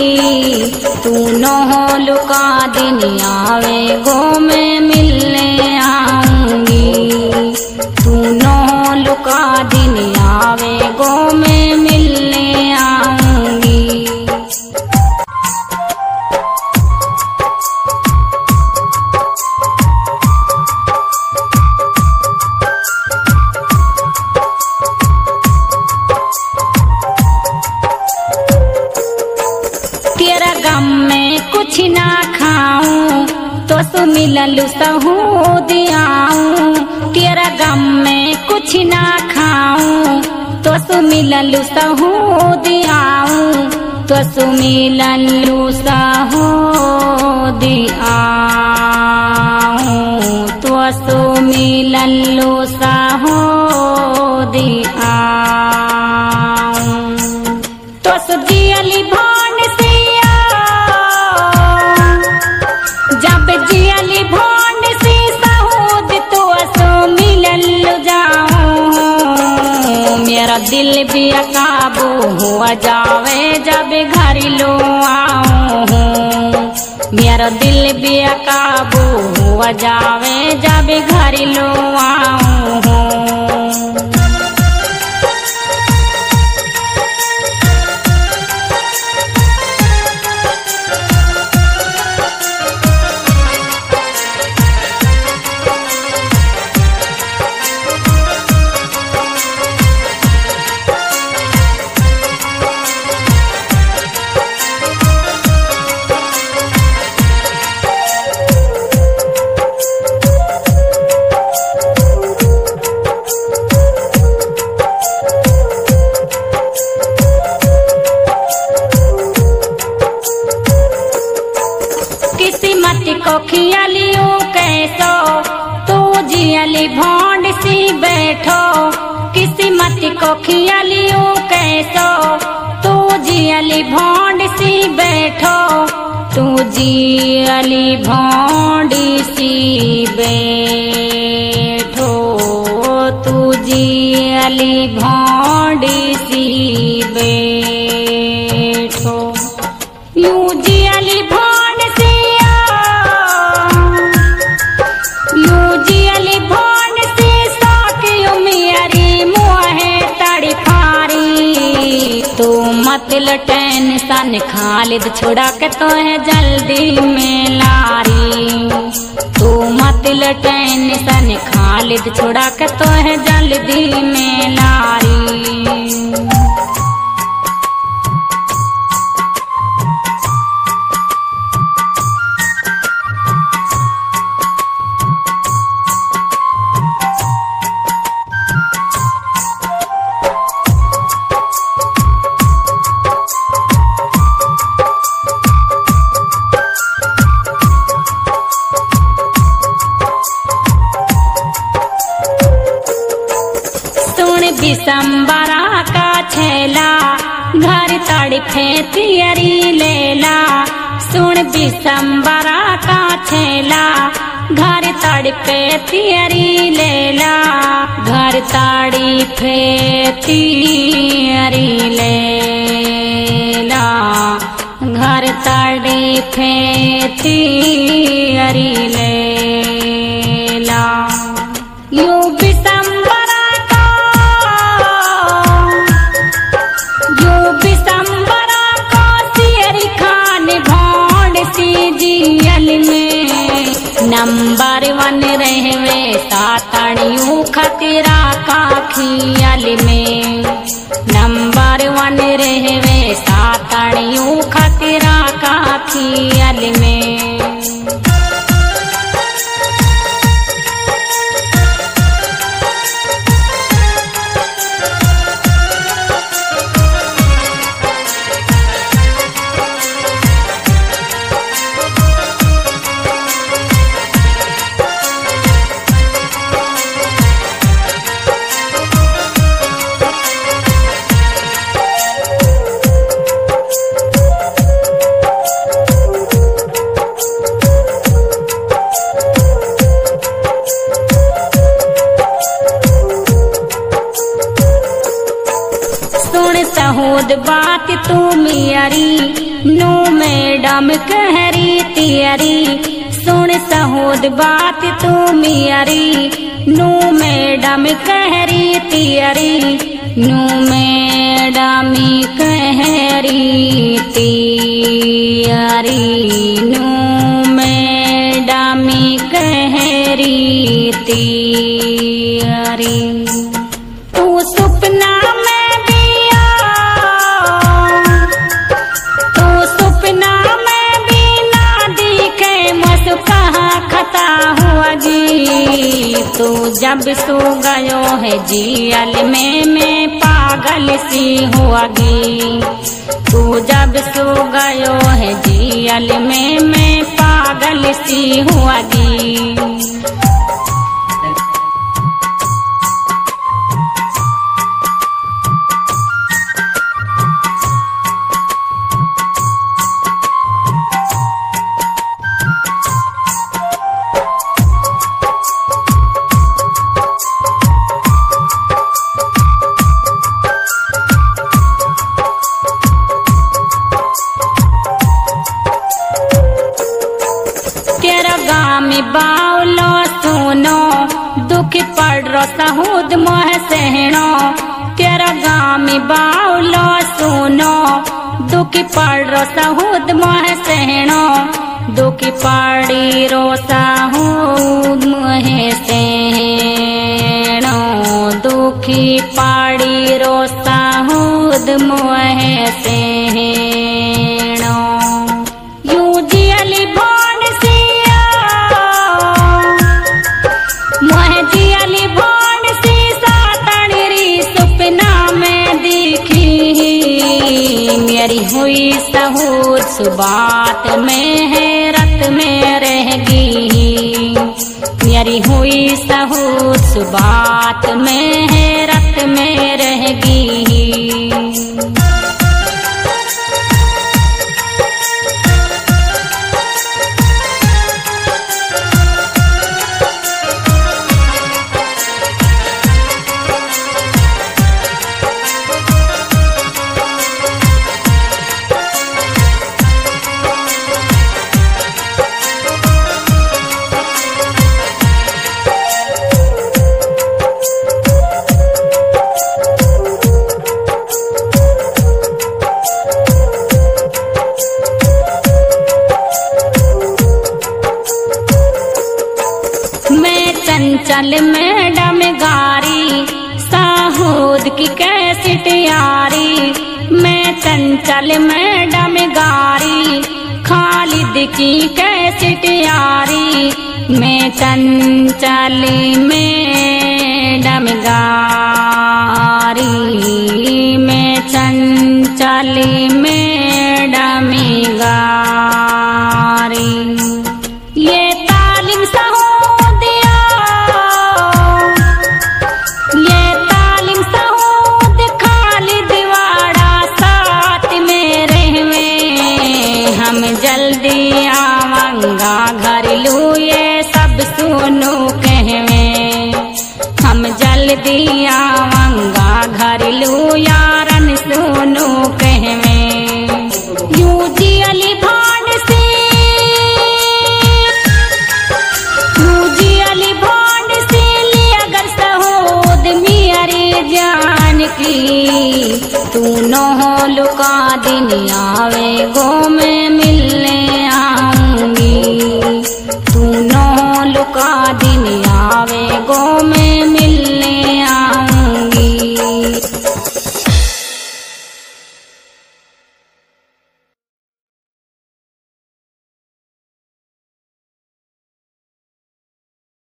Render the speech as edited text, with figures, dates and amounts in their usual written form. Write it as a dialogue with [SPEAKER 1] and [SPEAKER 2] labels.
[SPEAKER 1] तू न हो लुका दिन आवे गो मैं मिलने आऊंगी। तू न हो लुका दिन आवे गो मैं मिलने आऊंगी। तेरा गम में कुछ ना खाऊं तो सु मिललु सहू दियाऊं। तेरा गम में कुछ ना खाऊं तो सु मिललु सहू दियाऊं। तो सु मिललु सहू दियाऊं। तो सु मिललु सहू दियाऊं। तो सु जियली भान सिया जब जियली भान सी सहूद तो सो मिलल जाऊं। मेरा दिल भी काबू हुआ जावे जब घर लो आऊं। मेरा दिल भी काबू हुआ जावे जब घर लो आऊं। किस्मत को खियालियो कैसो तू जियली भोंड सी बैठो। किस्मत को खियालियो कैसो तू जियली भोंड सी बैठो। तू जियली भोंड सी बैठो। तू जियली भोंड सी बैठो। यूं जियली भोंड सिया यूं जियली भोंड सी साकियो मेरी मुँहे तड़ी फारी। तू मत टेंशन खालिद छुड़ा के तो है जल्दी में लारी। तू मत टेंशन खालिद छुड़ा के तो है जल्दी में लारी। दिसंबरा का छेला घर तड़फे तियरी लेला। सुन दिसंबरा का छेला घर तड़फे तियरी लेला। घर तड़फे तियरी लेला। घर तड़फे तियरी लेला। यूं नंबर 1 रहवे सातणियों खतरा का खियाल में। नंबर 1 रहवे सातणियों खतरा का खियाल में। सहूद बात तू मेरी नो मैडम कहरी तियरी सुन सहोद बात तू मियरी नू मैडम कहरी तियरी नू मैडम कहरी तियरी नू मैडम कहरी तियरी तू सपना में दिया तू सपना में भी ना दिखे मस कहाँ खता हुआ जी तू जब सो गयो है जियल में मैं पागल सी हुआगी तू जब सो गयो है जियल में मैं पागल सी हुआगी बाउलो सुनो दुख पड़ रो सहुद मोह सहनो तेरा गाम बाउलो सुनो दुख पड़ रो सहुद मोह सहनो दुख पड़ी रो सहुद मोह सहनो दुखी पड़ी रो सहुद मोह सहनो यूं जियली भान सिया मोह जियली भान सी सातणरी सपना में दिखी मेरी हुई सहूर सुबात में हैरत में रह गई मेरी हुई सहूर सुबात में हैरत में रह गई चंचल मैडम गारी साहूद की कैसेट यारी मैं चंचल मैडम गारी खालिद की कैसेट यारी मैं चंचल मैडम गारी मैं चंचल मैडम गारी ये तालीम जल्दी आवांगा घर लू ये सब सुनो कहवे हम जल्दी आवांगा घर लू यारन सुनो कहवे यूं जियली भान से यूं जियली भान से ली अगर सहोद मियरी जान की तू न हो लुका दिन आवे गो में मिलने